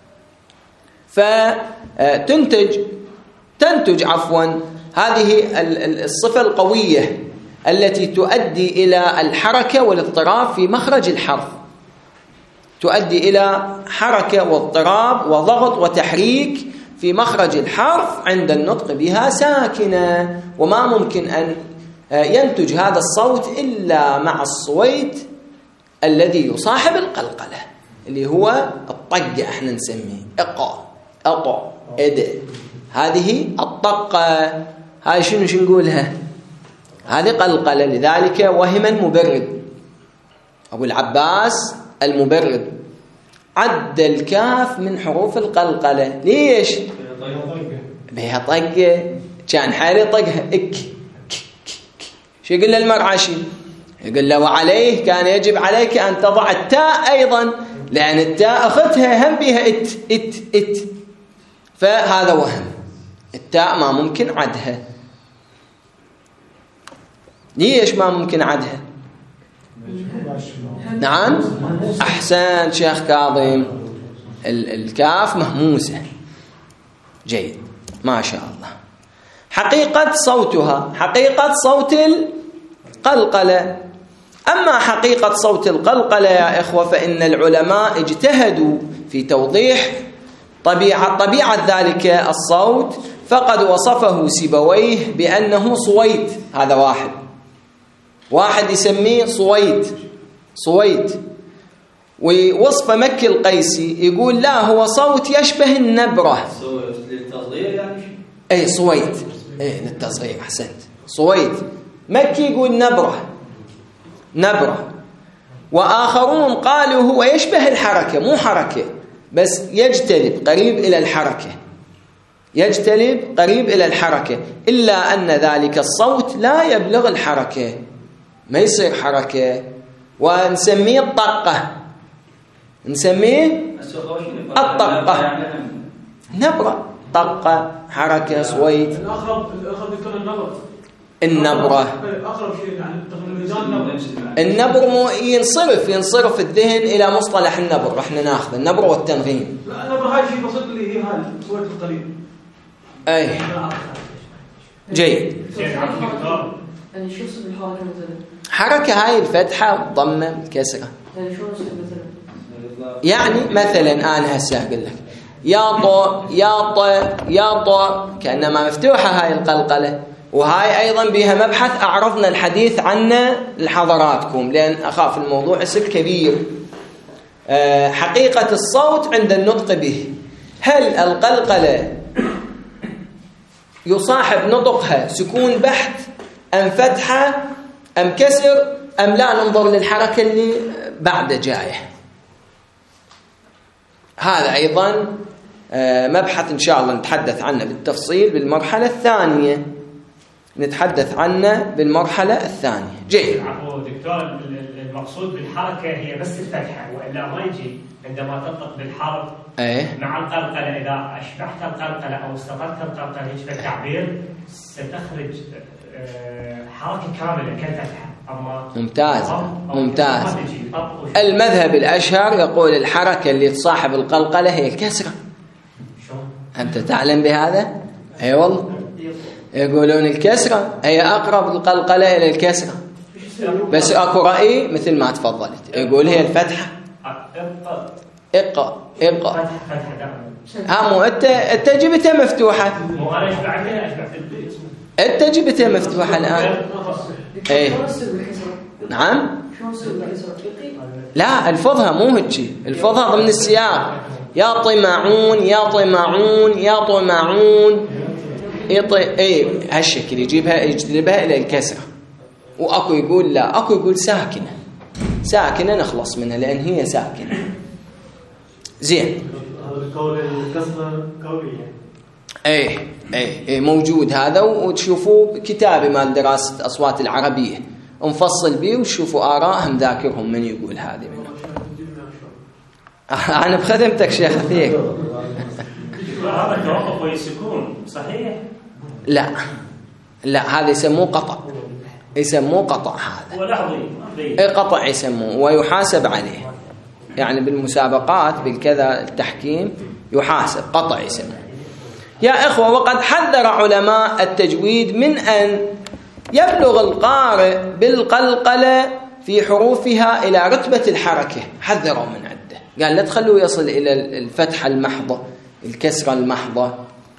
فتنتج تنتج عفوا هذه الصفة القوية التي تؤدي إلى الحركة والاضطراب في مخرج الحرف. تؤدي إلى حركة واضطراب وضغط وتحريك في مخرج الحرف عند النطق بها ساكنة. وما ممكن أن ينتج هذا الصوت إلا مع الصويت الذي يصاحب القلقلة اللي هو الطقة. احنا نسميه اقا اقا اد. هذه الطقة. هاي شنو شو نقولها؟ هذه قلقلة. لذلك وهم المبرد أبو العباس المبرد عد الكاف من حروف القلقلة. ليش؟ بها طقة، كان حالي طقها اك. شو يقول له المرعشي؟ يقول له وعليه كان يجب عليك أن تضع التاء أيضا، لأن التاء أخذتها هم بها ات ات ات، فهذا وهم. التاء ما ممكن عدها. ليش ما ممكن عدها؟ نعم أحسن شيخ كاظم، الكاف مهموسة. جيد ما شاء الله. حقيقة صوتها حقيقة صوت القلقلة. أما حقيقة صوت القلقلة يا إخوة فإن العلماء اجتهدوا في توضيح طبيعة طبيعة ذلك الصوت، فقد وصفه سيبويه بأنه صويت. هذا واحد واحد يسميه صويت صويت ووصف مكي القيسي يقول لا هو صوت يشبه النبرة. للتصغير يعني اي صويت، اي للتصغير احسنت. صويت. مكي يقول نبرة نبرة. وآخرون قالوا هو يشبه الحركة، مو حركة بس يجتلب قريب إلى الحركة، يجتلب قريب إلى الحركة، إلا أن ذلك الصوت لا يبلغ الحركة، ما يصير حركة. ونسميه الطقة، نسميه الطقة، نبرة، طقة، حركة، صويت. الأقرب الأقرب يكون النبر. النبرة أقرب شيء يعني الميزان النبر مو ينصرف ينصرف الذهن إلى مصطلح النبر. رح ناخذ النبر والتنغيم. لا النبر هاي شيء بسيط اللي هي هاي صوت القريب. أي جيد. يعني شو اسم الحركة مثلا؟ حركة هاي الفتحة الضمة الكسرة. يعني شو اسم مثلا؟ يعني مثلا أنا هسه أقول لك يا طو يا طو يا طو كأنما مفتوحة هاي القلقلة. وهاي أيضا بها مبحث أعرضنا الحديث عنه لحضراتكم لأن أخاف الموضوع يصير كبير. أه حقيقة الصوت عند النطق به، هل القلقلة يصاحب نطقها سكون بحت أم فتحة أم كسر أم لا؟ ننظر للحركة اللي بعد جاية. هذا أيضا أه مبحث إن شاء الله نتحدث عنه بالتفصيل بالمرحلة الثانية، نتحدث عنه بالمرحلة الثانية. جيد. عفوا دكتور، المقصود بالحركة هي بس الفتحة، وإلا ما يجي عندما تنطق بالحرف ايه مع القلقلة. إذا أشبحت القلقلة أو استطرت القلقلة يشبه التعبير ستخرج حركة كاملة كالفتحة. أما ممتاز ممتاز. المذهب الأشهر يقول الحركة اللي تصاحب القلقلة هي الكسرة. أنت تعلم بهذا؟ أي والله يقولون الكسرة هي أقرب القلقلة إلى الكسرة، بس أكو رأي مثل ما تفضلت يقول هي الفتحة. إقا إقا ها مو أنت أنت جبتها مفتوحة. مو أنا أشبعتها أشبعت الاسم. أنت جبتها مفتوحة الآن. إيه نعم. لا الفظها مو هيك، الفظها ضمن السياق. يا طمعون يا طمعون يا طمعون يطي ايه هالشكل يجيبها يجلبها الى الكسره. واكو يقول لا، اكو يقول ساكنه ساكنه نخلص منها لان هي ساكنه. زين. القول الكسره قويه. ايه ايه ايه موجود هذا، وتشوفوه بكتابي مال دراسه اصوات العربيه نفصل بيه وتشوفوا ارائهم ذاكرهم من يقول هذه منهم. انا بخدمتك شيخ فيك. هذا توقف ويسكون صحيح؟ لا لا هذا يسموه قطع، يسموه قطع. هذا ولحظي اي قطع يسموه ويحاسب عليه، يعني بالمسابقات بالكذا التحكيم يحاسب قطع يسموه. يا إخوة وقد حذر علماء التجويد من أن يبلغ القارئ بالقلقلة في حروفها إلى رتبة الحركة، حذروا من عده، قال لا تخلوه يصل إلى الفتحة المحضة الكسرة المحضة.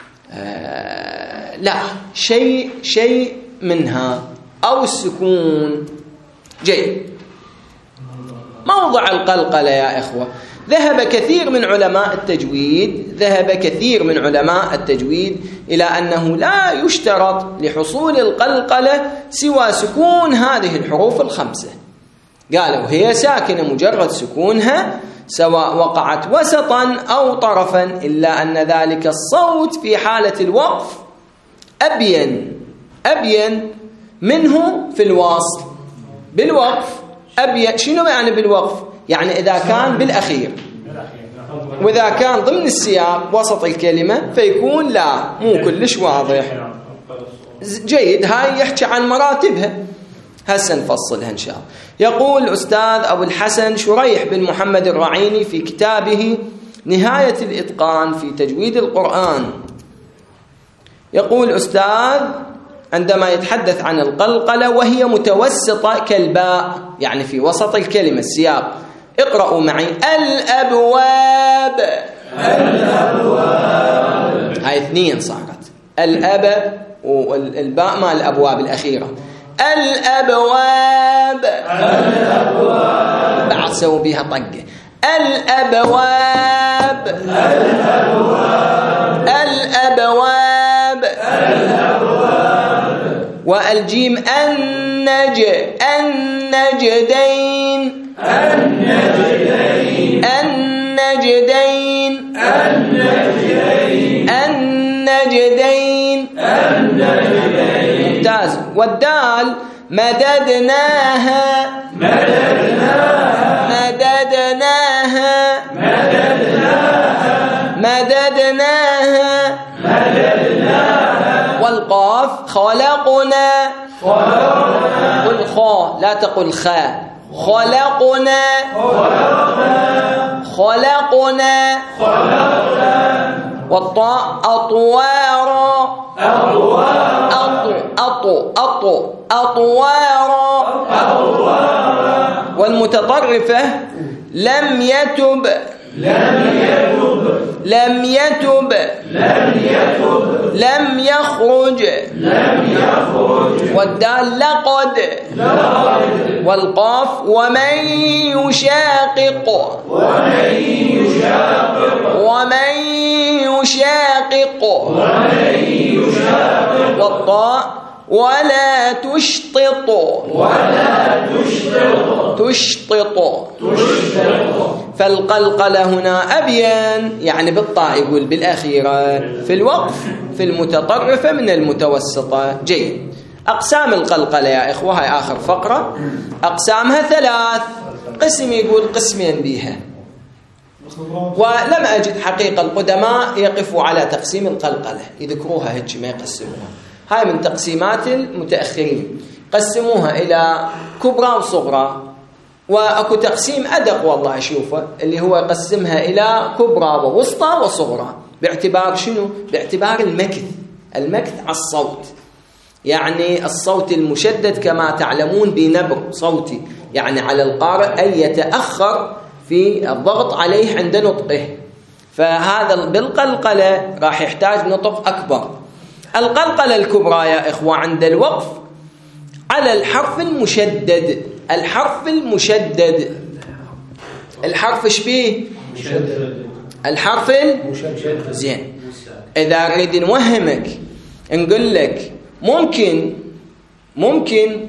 آه لا شيء شيء منها أو السكون. جيد. موضع القلقلة يا إخوة. ذهب كثير من علماء التجويد ذهب كثير من علماء التجويد إلى أنه لا يشترط لحصول القلقلة سوى سكون هذه الحروف الخمسة. قالوا هي ساكنة مجرد سكونها سواء وقعت وسطا أو طرفا، إلا أن ذلك الصوت في حالة الوقف أبين أبين منه في الوصل. بالوقف أبين. شنو يعني بالوقف؟ يعني إذا كان بالأخير، وإذا كان ضمن السياق وسط الكلمة فيكون لا مو كلش واضح. جيد. هاي يحكي عن مراتبها، هسه نفصلها إن شاء الله. يقول الأستاذ أبو الحسن شريح بن محمد الرعيني في كتابه نهاية الإتقان في تجويد القرآن، يقول الأستاذ عندما يتحدث عن القلقلة وهي متوسطة كالباء، يعني في وسط الكلمة السياق. اقرأوا معي: الأبواب. الأبواب هاي اثنين صارت، الأب والباء مع الأبواب الأخيرة. الأبواب الأبواب بعد سووا بيها طقة. الأبواب الأبواب الأبواب الأبواب والجيم النج النجدين النجدين النجدين النجدين النجدين النجدين. ممتاز. والدال مددناها مددناها مددناها مددناها مددناها مددناها. والقاف خلقنا خلقنا. قل خا لا تقل خا. خلقنا خلقنا خلقنا خلقنا. والطاء أطوارا أطوارا أطو أطو أطوارا أطوارا. والمتطرفة لم يتب لم يتب لم يتب لم يتب لم يخرج لم يخرج. والدال لقد لقد. والقاف ومن يشاقق ومن يشاقق ومن يشاقق ومن يشاقق. والطاء ولا تشطط ولا تشطط تشطط تشطط. فالقلقلة هنا أبين، يعني بالطاء يقول بالأخيرة، في الوقف في المتطرفة من المتوسطة. جيد. أقسام القلقلة يا إخوة، هاي آخر فقرة. أقسامها ثلاث. قسم يقول قسمين بيها، ولم أجد حقيقة القدماء يقفوا على تقسيم القلقلة، يذكروها هيك ما يقسموها. هاي من تقسيمات المتأخرين، قسموها إلى كبرى وصغرى. وأكو تقسيم أدق والله أشوفه، اللي هو يقسمها إلى كبرى ووسطى وصغرى. باعتبار شنو؟ باعتبار المكث المكث على الصوت، يعني الصوت المشدد كما تعلمون بنبر صوتي، يعني على القارئ أن يتأخر في الضغط عليه عند نطقه. فهذا بالقلقلة راح يحتاج نطق أكبر. القلقلة الكبرى يا إخوة عند الوقف على الحرف المشدد. الحرف المشدد الحرف ايش بيه؟ الحرف المشدد. زين. إذا نريد نوهمك نقول لك ممكن ممكن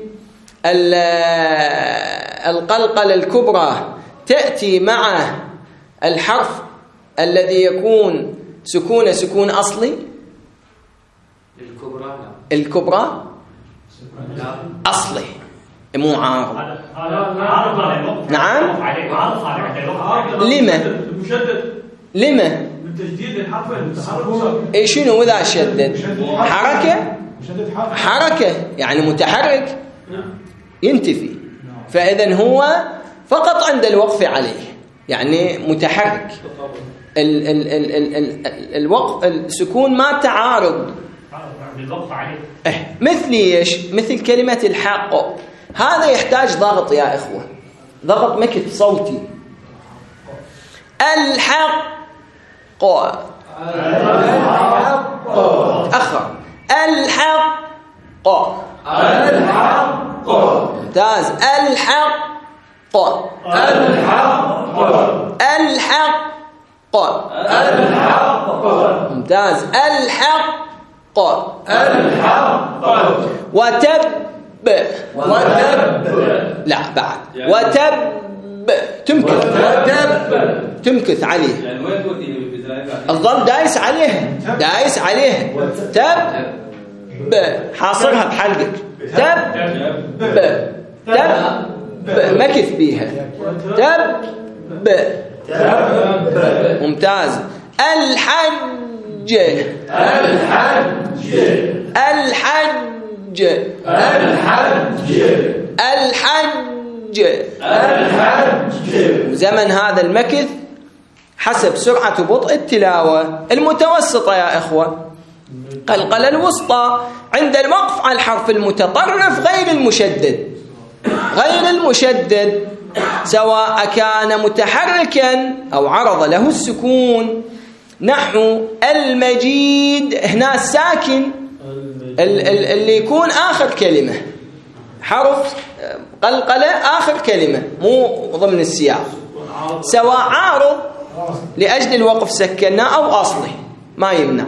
القلقلة الكبرى تأتي مع الحرف الذي يكون سكون سكون أصلي. الكبرى لا. الكبرى لا. أصلي مو عارض. نعم. لما لما بالتجديد الحرف المتحرك. اي شنو اذا شدد؟ حركه حركه يعني متحرك ينتفي. فاذا هو فقط عند الوقف عليه، يعني متحرك. ال ال ال ال ال الوقف السكون ما تعارض بالوقف عليه. إيه مثل ايش؟ مثل كلمة الحق، هذا يحتاج ضغط يا إخوة، ضغط مكث صوتي. الحق الحق أخر الحق الحق ممتاز. الحق الحق الحق الحق ممتاز. الحق الحق وتب وتب لا بعد وتب تمكث وتب تمكث عليه يعني وين الضم دايس عليه دايس عليه تب حاصرها بحلقك تب تب مكث بيها تب ممتاز. الحج الحج الحج الحج الحج الحج وزمن هذا المكث حسب سرعة وبطء التلاوة. المتوسطة يا إخوة قلقلة الوسطى عند الوقف على الحرف المتطرف غير المشدد غير المشدد سواء كان متحركا أو عرض له السكون، نحو المجيد هنا الساكن اللي يكون آخر كلمة حرف قلقلة آخر كلمة مو ضمن السياق، سواء عارض لأجل الوقف سكننا أو أصلي ما يمنع.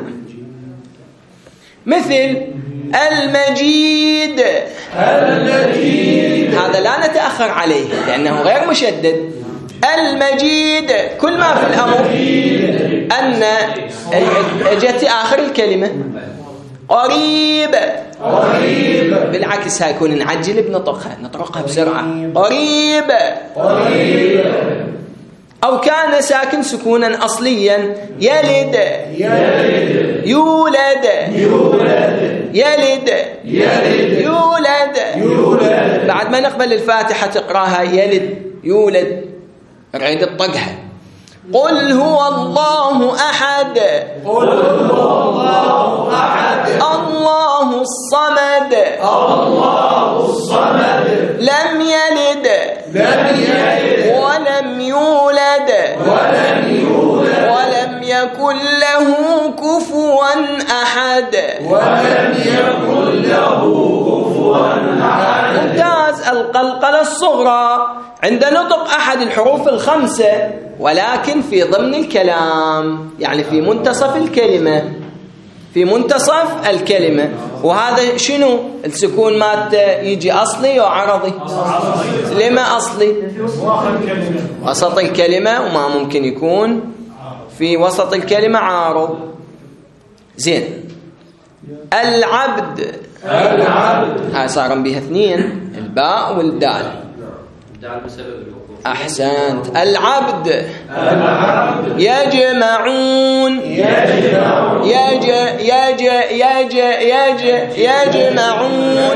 مثل المجيد المجيد هذا لا نتأخر عليه لأنه غير مشدد. المجيد كل ما في الأمر أن جت آخر الكلمة. قريب قريب بالعكس هيكون نعجل بنطقها نطرقها بسرعة قريب قريب. أو كان ساكن سكونا أصليا يلد يلد يولد يولد يلد يلد يولد يولد. بعد ما نقبل الفاتحة تقراها يلد يولد رعيد الطقها. قل هو الله أحد قل هو الله أحد الله الصمد الله الصمد لم يلد لم يلد ولم يولد ولم يولد ولم يكن له كفوا أحد ولم يكن له كفوا أحد. ممتاز. القلقلة الصغرى عند نطق أحد الحروف الخمسة ولكن في ضمن الكلام يعني في منتصف الكلمة في منتصف الكلمة. وهذا شنو السكون مات يجي أصلي وعرضي؟ لما أصلي؟ وسط الكلمة وما ممكن يكون في وسط الكلمة عارض. زين. العبد العبد هاي صار بها اثنين الباء والدال. الدال بسبب الوقوف. أحسنت. العبد العبد يجمعون يجمعون يج يج يج يج يجمعون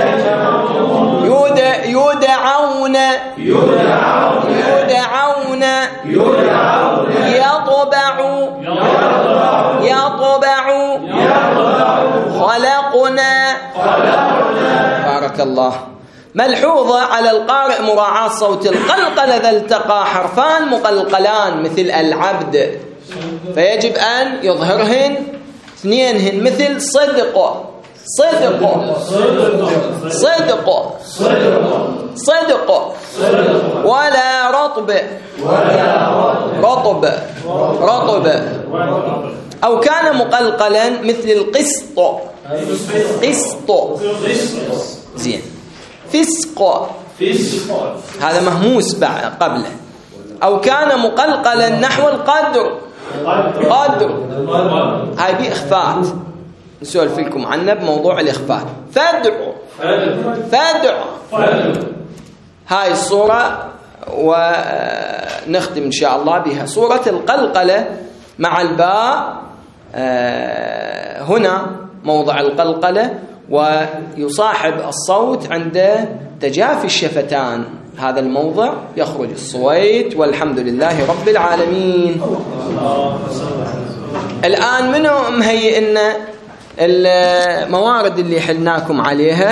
يد يدعون يدعون يدعون يدعون يطبع يطبع خلقنا خلقنا. بارك الله. ملحوظة على القارئ مراعاة صوت القلقلة إذا التقى حرفان مقلقلان مثل العبد فيجب أن يظهرهن اثنينهن مثل صدق صدق صدق صدق ولا رطب رطب رطب. أو كان مقلقلا مثل القسط قسط. زين. فسق هذا مهموس بعد قبله. أو كان مقلقلا نحو القدر قدر هاي بإخفاء نسولف لكم عنه بموضوع الإخفاء. فادع فادع هاي الصورة ونختم إن شاء الله بها. صورة القلقلة مع الباء هنا موضع القلقلة ويصاحب الصوت عند تجافي الشفتان هذا الموضع يخرج الصويت والحمد لله رب العالمين. الآن منو مهيئ لنا الموارد اللي حلناكم عليها؟